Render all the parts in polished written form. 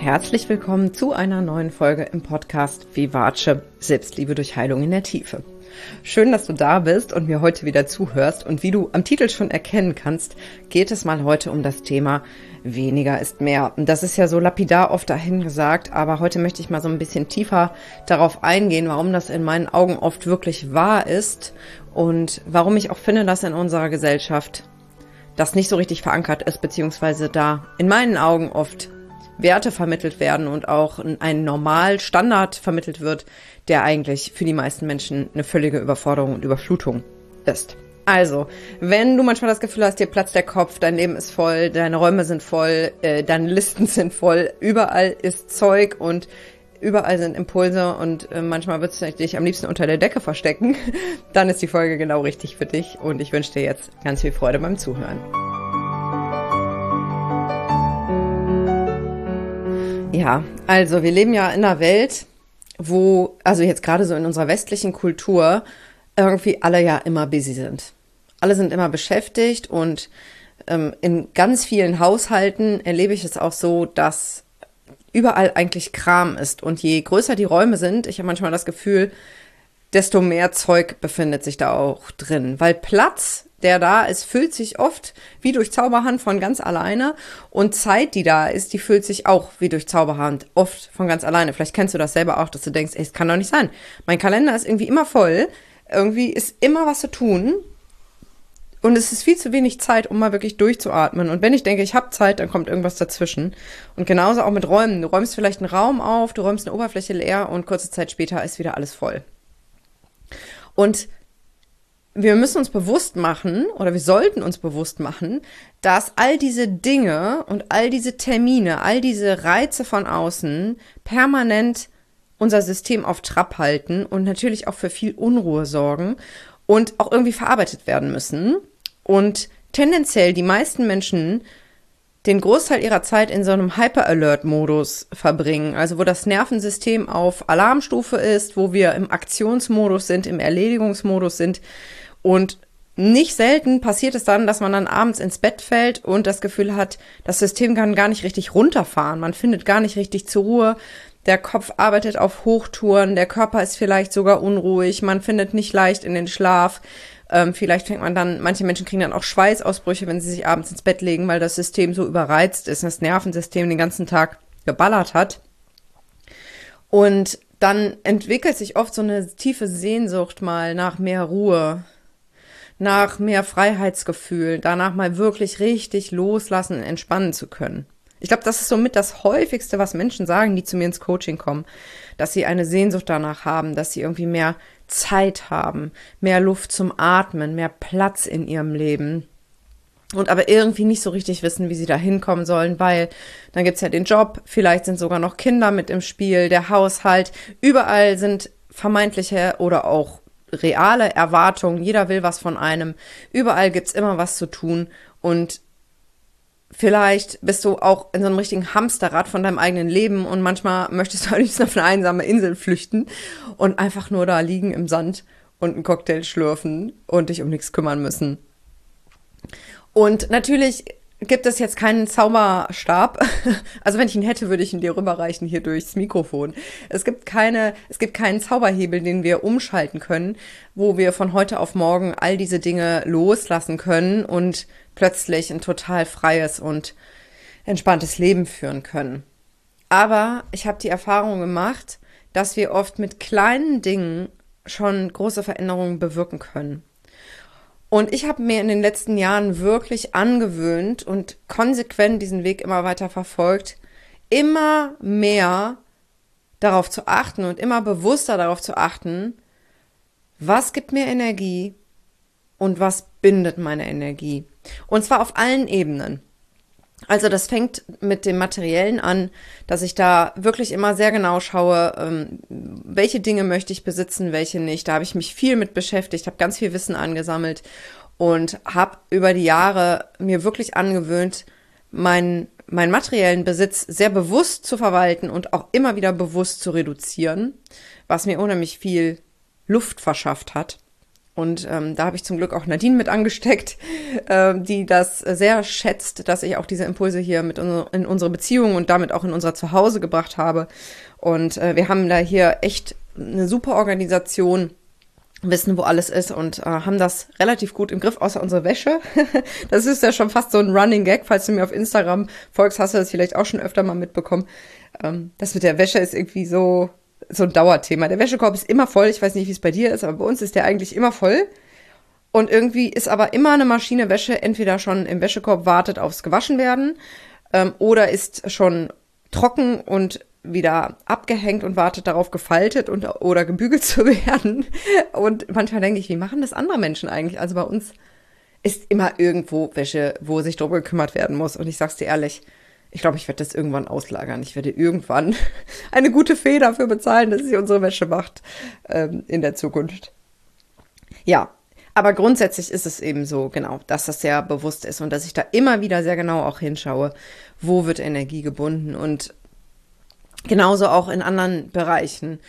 herzlich willkommen zu einer neuen Folge im Podcast Vivace Selbstliebe durch Heilung in der Tiefe. Schön, dass du da bist und mir heute wieder zuhörst. Und wie du am Titel schon erkennen kannst, geht es mal heute um das Thema weniger ist mehr. Und das ist ja so lapidar oft dahingesagt, aber heute möchte ich mal so ein bisschen tiefer darauf eingehen, warum das in meinen Augen oft wirklich wahr ist und warum ich auch finde, dass in unserer Gesellschaft das nicht so richtig verankert ist, beziehungsweise da in meinen Augen oft Werte vermittelt werden und auch ein Normalstandard vermittelt wird, der eigentlich für die meisten Menschen eine völlige Überforderung und Überflutung ist. Also, wenn du manchmal das Gefühl hast, dir platzt der Kopf, dein Leben ist voll, deine Räume sind voll, deine Listen sind voll, überall ist Zeug und überall sind Impulse und manchmal würdest du dich am liebsten unter der Decke verstecken, dann ist die Folge genau richtig für dich und ich wünsche dir jetzt ganz viel Freude beim Zuhören. Ja, also wir leben ja in einer Welt, wo, also jetzt gerade so in unserer westlichen Kultur, irgendwie alle ja immer busy sind. Alle sind immer beschäftigt und in ganz vielen Haushalten erlebe ich es auch so, dass überall eigentlich Kram ist. Und je größer die Räume sind, ich habe manchmal das Gefühl, desto mehr Zeug befindet sich da auch drin. Weil Platz, der da ist, füllt sich oft wie durch Zauberhand von ganz alleine. Und Zeit, die da ist, die füllt sich auch wie durch Zauberhand oft von ganz alleine. Vielleicht kennst du das selber auch, dass du denkst, ey, es kann doch nicht sein. Mein Kalender ist irgendwie immer voll. Irgendwie ist immer was zu tun. Und es ist viel zu wenig Zeit, um mal wirklich durchzuatmen. Und wenn ich denke, ich habe Zeit, dann kommt irgendwas dazwischen. Und genauso auch mit Räumen. Du räumst vielleicht einen Raum auf, du räumst eine Oberfläche leer und kurze Zeit später ist wieder alles voll. Und wir müssen uns bewusst machen, oder wir sollten uns bewusst machen, dass all diese Dinge und all diese Termine, all diese Reize von außen permanent unser System auf Trab halten und natürlich auch für viel Unruhe sorgen und auch irgendwie verarbeitet werden müssen. Und tendenziell die meisten Menschen den Großteil ihrer Zeit in so einem Hyper-Alert-Modus verbringen, also wo das Nervensystem auf Alarmstufe ist, wo wir im Aktionsmodus sind, im Erledigungsmodus sind. Und nicht selten passiert es dann, dass man dann abends ins Bett fällt und das Gefühl hat, das System kann gar nicht richtig runterfahren. Man findet gar nicht richtig zur Ruhe. Der Kopf arbeitet auf Hochtouren, der Körper ist vielleicht sogar unruhig, man findet nicht leicht in den Schlaf. Vielleicht fängt man dann, manche Menschen kriegen dann auch Schweißausbrüche, wenn sie sich abends ins Bett legen, weil das System so überreizt ist, das Nervensystem den ganzen Tag geballert hat. Und dann entwickelt sich oft so eine tiefe Sehnsucht mal nach mehr Ruhe, nach mehr Freiheitsgefühl, danach mal wirklich richtig loslassen und entspannen zu können. Ich glaube, das ist somit das Häufigste, was Menschen sagen, die zu mir ins Coaching kommen, dass sie eine Sehnsucht danach haben, dass sie irgendwie mehr Zeit haben, mehr Luft zum Atmen, mehr Platz in ihrem Leben und aber irgendwie nicht so richtig wissen, wie sie da hinkommen sollen, weil dann gibt's ja den Job, vielleicht sind sogar noch Kinder mit im Spiel, der Haushalt, überall sind vermeintliche oder auch reale Erwartungen, jeder will was von einem, überall gibt's immer was zu tun und vielleicht bist du auch in so einem richtigen Hamsterrad von deinem eigenen Leben und manchmal möchtest du am liebsten auf eine einsame Insel flüchten und einfach nur da liegen im Sand und einen Cocktail schlürfen und dich um nichts kümmern müssen. Und natürlich gibt es jetzt keinen Zauberstab. Also wenn ich ihn hätte, würde ich ihn dir rüberreichen hier durchs Mikrofon. Es gibt keinen Zauberhebel, den wir umschalten können, wo wir von heute auf morgen all diese Dinge loslassen können und plötzlich ein total freies und entspanntes Leben führen können. Aber ich habe die Erfahrung gemacht, dass wir oft mit kleinen Dingen schon große Veränderungen bewirken können. Und ich habe mir in den letzten Jahren wirklich angewöhnt und konsequent diesen Weg immer weiter verfolgt, immer mehr darauf zu achten und immer bewusster darauf zu achten, was gibt mir Energie und was bindet meine Energie. Und zwar auf allen Ebenen. Also das fängt mit dem Materiellen an, dass ich da wirklich immer sehr genau schaue, welche Dinge möchte ich besitzen, welche nicht. Da habe ich mich viel mit beschäftigt, habe ganz viel Wissen angesammelt und habe über die Jahre mir wirklich angewöhnt, meinen materiellen Besitz sehr bewusst zu verwalten und auch immer wieder bewusst zu reduzieren, was mir unheimlich viel Luft verschafft hat. Und da habe ich zum Glück auch Nadine mit angesteckt, die das sehr schätzt, dass ich auch diese Impulse hier mit in unsere Beziehung und damit auch in unser Zuhause gebracht habe. Und wir haben da hier echt eine super Organisation, wissen, wo alles ist und haben das relativ gut im Griff, außer unsere Wäsche. Das ist ja schon fast so ein Running Gag. Falls du mir auf Instagram folgst, hast du das vielleicht auch schon öfter mal mitbekommen. Das mit der Wäsche ist irgendwie so ein Dauerthema. Der Wäschekorb ist immer voll. Ich weiß nicht, wie es bei dir ist, aber bei uns ist der eigentlich immer voll. Und irgendwie ist aber immer eine Maschine Wäsche entweder schon im Wäschekorb, wartet aufs gewaschen werden, oder ist schon trocken und wieder abgehängt und wartet darauf, gefaltet oder gebügelt zu werden. Und manchmal denke ich, wie machen das andere Menschen eigentlich? Also bei uns ist immer irgendwo Wäsche, wo sich drum gekümmert werden muss. Und ich sag's dir ehrlich, ich glaube, ich werde das irgendwann auslagern. Ich werde irgendwann eine gute Fee dafür bezahlen, dass sie unsere Wäsche macht in der Zukunft. Ja, aber grundsätzlich ist es eben so, genau, dass das sehr bewusst ist und dass ich da immer wieder sehr genau auch hinschaue, wo wird Energie gebunden und genauso auch in anderen Bereichen.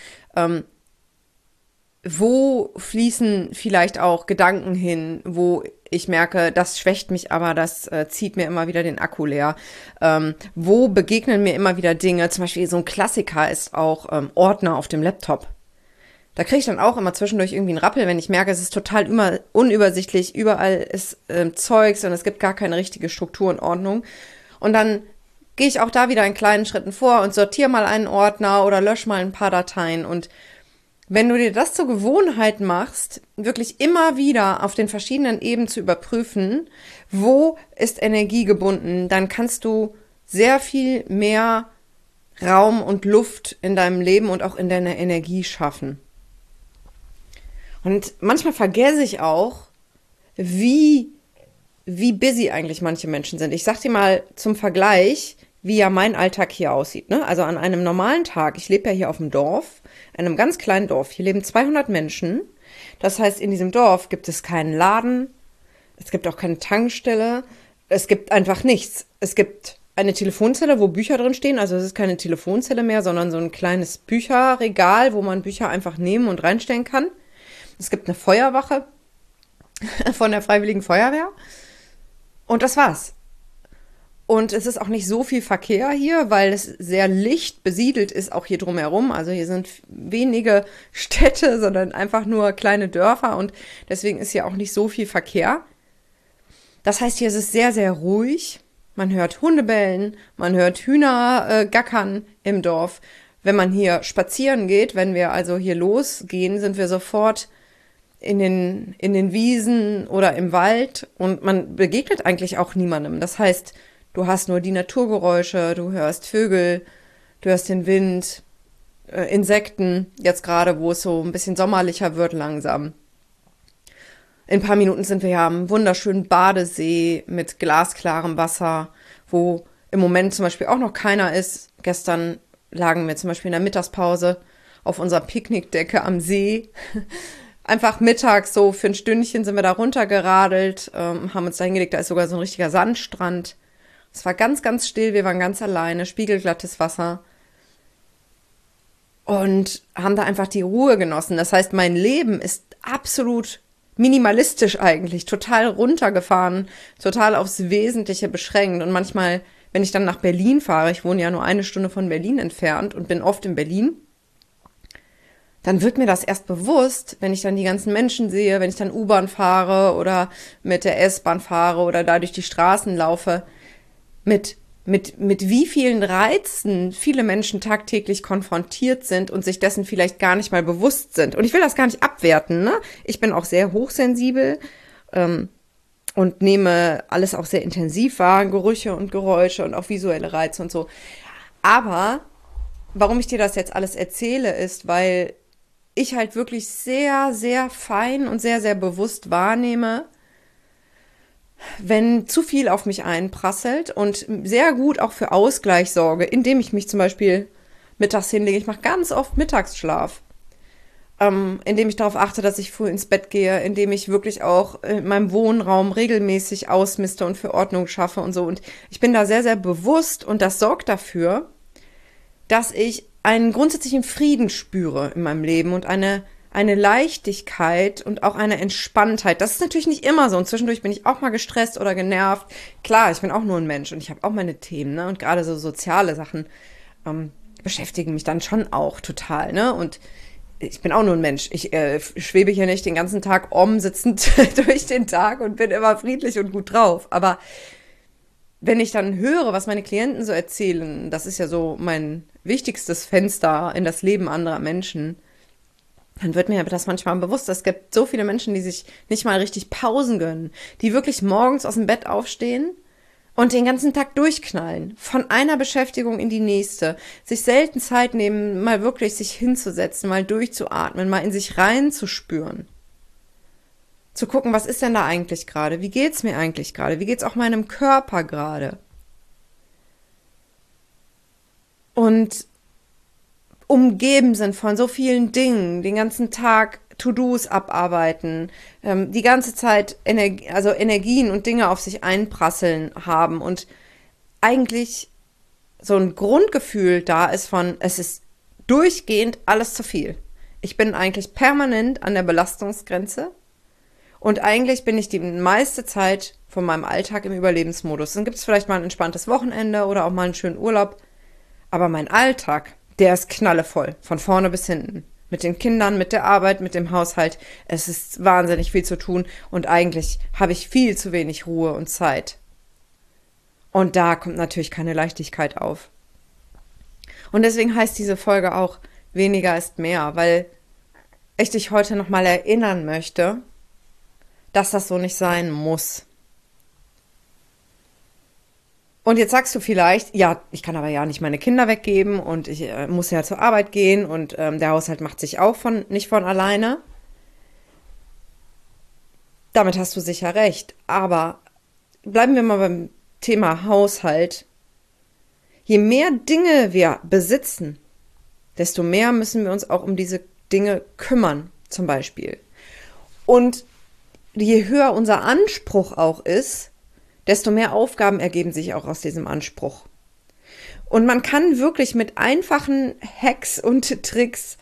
Wo fließen vielleicht auch Gedanken hin, wo ich merke, das schwächt mich, aber das zieht mir immer wieder den Akku leer. Wo begegnen mir immer wieder Dinge? Zum Beispiel so ein Klassiker ist auch Ordner auf dem Laptop. Da kriege ich dann auch immer zwischendurch irgendwie einen Rappel, wenn ich merke, es ist total unübersichtlich, überall ist Zeugs und es gibt gar keine richtige Struktur und Ordnung. Und dann gehe ich auch da wieder in kleinen Schritten vor und sortiere mal einen Ordner oder lösche mal ein paar Dateien. Und wenn du dir das zur Gewohnheit machst, wirklich immer wieder auf den verschiedenen Ebenen zu überprüfen, wo ist Energie gebunden, dann kannst du sehr viel mehr Raum und Luft in deinem Leben und auch in deiner Energie schaffen. Und manchmal vergesse ich auch, wie busy eigentlich manche Menschen sind. Ich sag dir mal zum Vergleich, wie ja mein Alltag hier aussieht, ne? Also an einem normalen Tag, ich lebe ja hier auf dem Dorf, einem ganz kleinen Dorf, hier leben 200 Menschen. Das heißt, in diesem Dorf gibt es keinen Laden, es gibt auch keine Tankstelle, es gibt einfach nichts. Es gibt eine Telefonzelle, wo Bücher drin stehen, also es ist keine Telefonzelle mehr, sondern so ein kleines Bücherregal, wo man Bücher einfach nehmen und reinstellen kann. Es gibt eine Feuerwache von der Freiwilligen Feuerwehr und das war's. Und es ist auch nicht so viel Verkehr hier, weil es sehr licht besiedelt ist, auch hier drumherum. Also hier sind wenige Städte, sondern einfach nur kleine Dörfer und deswegen ist hier auch nicht so viel Verkehr. Das heißt, hier ist es sehr, sehr ruhig. Man hört Hunde bellen, man hört Hühner gackern im Dorf. Wenn man hier spazieren geht, wenn wir also hier losgehen, sind wir sofort in den Wiesen oder im Wald und man begegnet eigentlich auch niemandem. Das heißt, du hast nur die Naturgeräusche, du hörst Vögel, du hörst den Wind, Insekten, jetzt gerade, wo es so ein bisschen sommerlicher wird langsam. In ein paar Minuten sind wir ja am wunderschönen Badesee mit glasklarem Wasser, wo im Moment zum Beispiel auch noch keiner ist. Gestern lagen wir zum Beispiel in der Mittagspause auf unserer Picknickdecke am See. Einfach mittags so für ein Stündchen sind wir da runtergeradelt, haben uns da hingelegt, da ist sogar so ein richtiger Sandstrand. Es war ganz, ganz still, wir waren ganz alleine, spiegelglattes Wasser und haben da einfach die Ruhe genossen. Das heißt, mein Leben ist absolut minimalistisch eigentlich, total runtergefahren, total aufs Wesentliche beschränkt. Und manchmal, wenn ich dann nach Berlin fahre, ich wohne ja nur 1 Stunde von Berlin entfernt und bin oft in Berlin, dann wird mir das erst bewusst, wenn ich dann die ganzen Menschen sehe, wenn ich dann U-Bahn fahre oder mit der S-Bahn fahre oder da durch die Straßen laufe, mit wie vielen Reizen viele Menschen tagtäglich konfrontiert sind und sich dessen vielleicht gar nicht mal bewusst sind. Und ich will das gar nicht abwerten, ne? Ich bin auch sehr hochsensibel und nehme alles auch sehr intensiv wahr, Gerüche und Geräusche und auch visuelle Reize und so. Aber warum ich dir das jetzt alles erzähle, ist, weil ich halt wirklich sehr, sehr fein und sehr, sehr bewusst wahrnehme, wenn zu viel auf mich einprasselt und sehr gut auch für Ausgleich sorge, indem ich mich zum Beispiel mittags hinlege. Ich mache ganz oft Mittagsschlaf, indem ich darauf achte, dass ich früh ins Bett gehe, indem ich wirklich auch in meinem Wohnraum regelmäßig ausmiste und für Ordnung schaffe und so. Und ich bin da sehr, sehr bewusst und das sorgt dafür, dass ich einen grundsätzlichen Frieden spüre in meinem Leben und eine eine Leichtigkeit und auch eine Entspanntheit. Das ist natürlich nicht immer so. Und zwischendurch bin ich auch mal gestresst oder genervt. Klar, ich bin auch nur ein Mensch und ich habe auch meine Themen, ne? Und gerade so soziale Sachen beschäftigen mich dann schon auch total, ne? Und ich bin auch nur ein Mensch. Ich schwebe hier nicht den ganzen Tag sitzend durch den Tag und bin immer friedlich und gut drauf. Aber wenn ich dann höre, was meine Klienten so erzählen, das ist ja so mein wichtigstes Fenster in das Leben anderer Menschen, dann wird mir das manchmal bewusst. Es gibt so viele Menschen, die sich nicht mal richtig Pausen gönnen, die wirklich morgens aus dem Bett aufstehen und den ganzen Tag durchknallen, von einer Beschäftigung in die nächste, sich selten Zeit nehmen, mal wirklich sich hinzusetzen, mal durchzuatmen, mal in sich reinzuspüren. Zu gucken, was ist denn da eigentlich gerade? Wie geht's mir eigentlich gerade? Wie geht's auch meinem Körper gerade? Und umgeben sind von so vielen Dingen, den ganzen Tag To-Dos abarbeiten, die ganze Zeit Energien und Dinge auf sich einprasseln haben und eigentlich so ein Grundgefühl da ist von, es ist durchgehend alles zu viel. Ich bin eigentlich permanent an der Belastungsgrenze und eigentlich bin ich die meiste Zeit von meinem Alltag im Überlebensmodus. Dann gibt es vielleicht mal ein entspanntes Wochenende oder auch mal einen schönen Urlaub, aber mein Alltag, der ist knallevoll, von vorne bis hinten. Mit den Kindern, mit der Arbeit, mit dem Haushalt. Es ist wahnsinnig viel zu tun und eigentlich habe ich viel zu wenig Ruhe und Zeit. Und da kommt natürlich keine Leichtigkeit auf. Und deswegen heißt diese Folge auch weniger ist mehr, weil ich dich heute nochmal erinnern möchte, dass das so nicht sein muss. Und jetzt sagst du vielleicht, ja, ich kann aber ja nicht meine Kinder weggeben und ich muss ja zur Arbeit gehen und der Haushalt macht sich auch nicht von alleine. Damit hast du sicher recht. Aber bleiben wir mal beim Thema Haushalt. Je mehr Dinge wir besitzen, desto mehr müssen wir uns auch um diese Dinge kümmern, zum Beispiel. Und je höher unser Anspruch auch ist, desto mehr Aufgaben ergeben sich auch aus diesem Anspruch. Und man kann wirklich mit einfachen Hacks und Tricks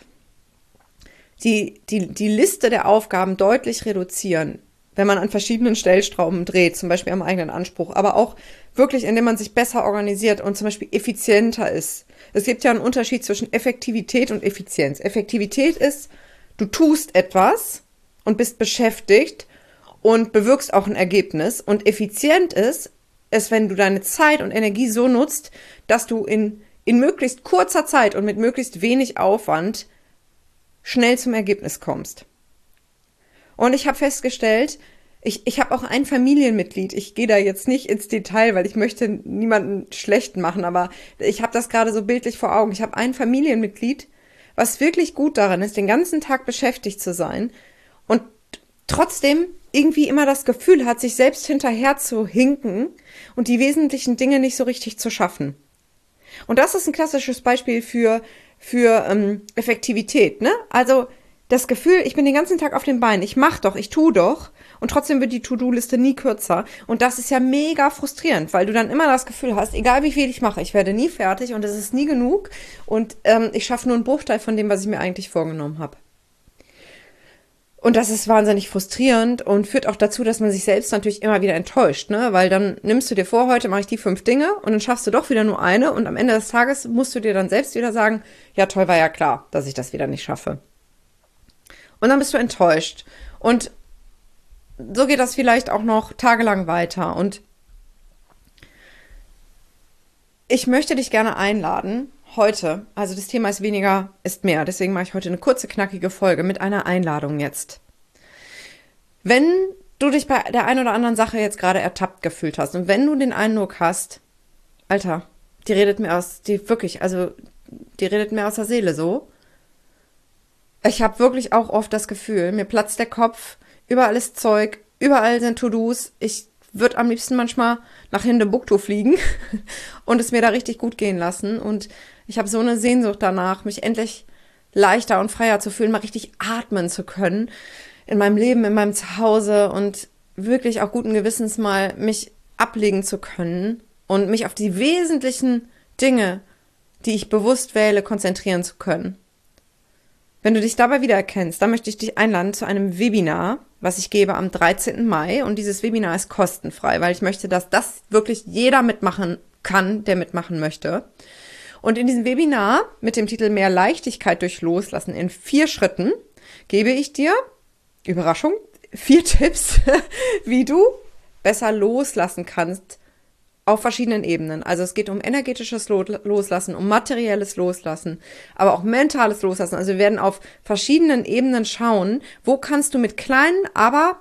die Liste der Aufgaben deutlich reduzieren, wenn man an verschiedenen Stellschrauben dreht, zum Beispiel am eigenen Anspruch, aber auch wirklich, indem man sich besser organisiert und zum Beispiel effizienter ist. Es gibt ja einen Unterschied zwischen Effektivität und Effizienz. Effektivität ist, du tust etwas und bist beschäftigt und bewirkst auch ein Ergebnis. Und effizient ist, wenn du deine Zeit und Energie so nutzt, dass du in möglichst kurzer Zeit und mit möglichst wenig Aufwand schnell zum Ergebnis kommst. Und ich habe festgestellt, ich habe auch ein Familienmitglied, ich gehe da jetzt nicht ins Detail, weil ich möchte niemanden schlecht machen, aber ich habe das gerade so bildlich vor Augen. Ich habe ein Familienmitglied, was wirklich gut daran ist, den ganzen Tag beschäftigt zu sein und trotzdem irgendwie immer das Gefühl hat, sich selbst hinterher zu hinken und die wesentlichen Dinge nicht so richtig zu schaffen. Und das ist ein klassisches Beispiel für Effektivität, ne? Also das Gefühl, ich bin den ganzen Tag auf den Beinen, ich mach doch, ich tu doch und trotzdem wird die To-Do-Liste nie kürzer. Und das ist ja mega frustrierend, weil du dann immer das Gefühl hast, egal wie viel ich mache, ich werde nie fertig und es ist nie genug und ich schaffe nur einen Bruchteil von dem, was ich mir eigentlich vorgenommen habe. Und das ist wahnsinnig frustrierend und führt auch dazu, dass man sich selbst natürlich immer wieder enttäuscht, ne? Weil dann nimmst du dir vor, heute mache ich die 5 Dinge und dann schaffst du doch wieder nur eine und am Ende des Tages musst du dir dann selbst wieder sagen, ja toll, war ja klar, dass ich das wieder nicht schaffe. Und dann bist du enttäuscht. Und so geht das vielleicht auch noch tagelang weiter. Und ich möchte dich gerne einladen, heute, also das Thema ist weniger, ist mehr. Deswegen mache ich heute eine kurze, knackige Folge mit einer Einladung jetzt. Wenn du dich bei der einen oder anderen Sache jetzt gerade ertappt gefühlt hast und wenn du den Eindruck hast, Alter, die redet mir aus der Seele so. Ich habe wirklich auch oft das Gefühl, mir platzt der Kopf, überall ist Zeug, überall sind To-Dos. Ich würde am liebsten manchmal nach Hindembuktu fliegen und es mir da richtig gut gehen lassen. Und ich habe so eine Sehnsucht danach, mich endlich leichter und freier zu fühlen, mal richtig atmen zu können in meinem Leben, in meinem Zuhause und wirklich auch guten Gewissens mal mich ablegen zu können und mich auf die wesentlichen Dinge, die ich bewusst wähle, konzentrieren zu können. Wenn du dich dabei wiedererkennst, dann möchte ich dich einladen zu einem Webinar, was ich gebe am 13. Mai. Und dieses Webinar ist kostenfrei, weil ich möchte, dass das wirklich jeder mitmachen kann, der mitmachen möchte. Und in diesem Webinar mit dem Titel Mehr Leichtigkeit durch Loslassen in 4 Schritten gebe ich dir, Überraschung, 4 Tipps, wie du besser loslassen kannst auf verschiedenen Ebenen. Also es geht um energetisches Loslassen, um materielles Loslassen, aber auch mentales Loslassen. Also wir werden auf verschiedenen Ebenen schauen, wo kannst du mit kleinen, aber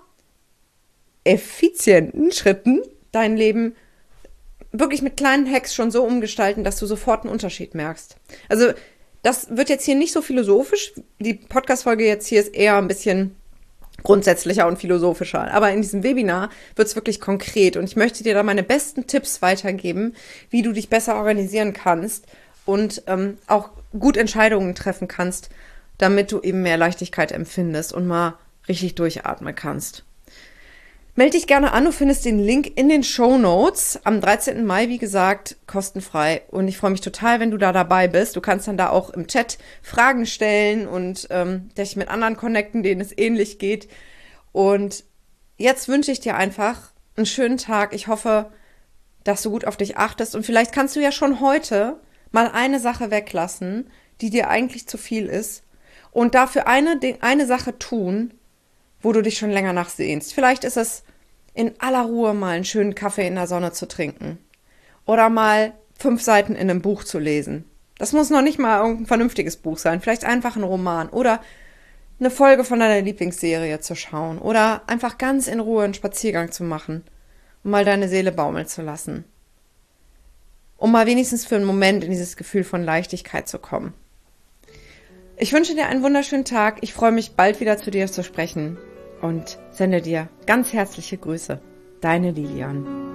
effizienten Schritten dein Leben wirklich mit kleinen Hacks schon so umgestalten, dass du sofort einen Unterschied merkst. Also das wird jetzt hier nicht so philosophisch. Die Podcast-Folge jetzt hier ist eher ein bisschen grundsätzlicher und philosophischer. Aber in diesem Webinar wird es wirklich konkret und ich möchte dir da meine besten Tipps weitergeben, wie du dich besser organisieren kannst und auch gut Entscheidungen treffen kannst, damit du eben mehr Leichtigkeit empfindest und mal richtig durchatmen kannst. Melde dich gerne an, du findest den Link in den Shownotes. Am 13. Mai, wie gesagt, kostenfrei. Und ich freue mich total, wenn du da dabei bist. Du kannst dann da auch im Chat Fragen stellen und dich mit anderen connecten, denen es ähnlich geht. Und jetzt wünsche ich dir einfach einen schönen Tag. Ich hoffe, dass du gut auf dich achtest. Und vielleicht kannst du ja schon heute mal eine Sache weglassen, die dir eigentlich zu viel ist. Und dafür eine Sache tun, wo du dich schon länger nachsehnst. Vielleicht ist es in aller Ruhe mal einen schönen Kaffee in der Sonne zu trinken. Oder mal 5 Seiten in einem Buch zu lesen. Das muss noch nicht mal irgendein vernünftiges Buch sein. Vielleicht einfach ein Roman. Oder eine Folge von deiner Lieblingsserie zu schauen. Oder einfach ganz in Ruhe einen Spaziergang zu machen. Um mal deine Seele baumeln zu lassen. Um mal wenigstens für einen Moment in dieses Gefühl von Leichtigkeit zu kommen. Ich wünsche dir einen wunderschönen Tag. Ich freue mich, bald wieder zu dir zu sprechen und sende dir ganz herzliche Grüße. Deine Lilian.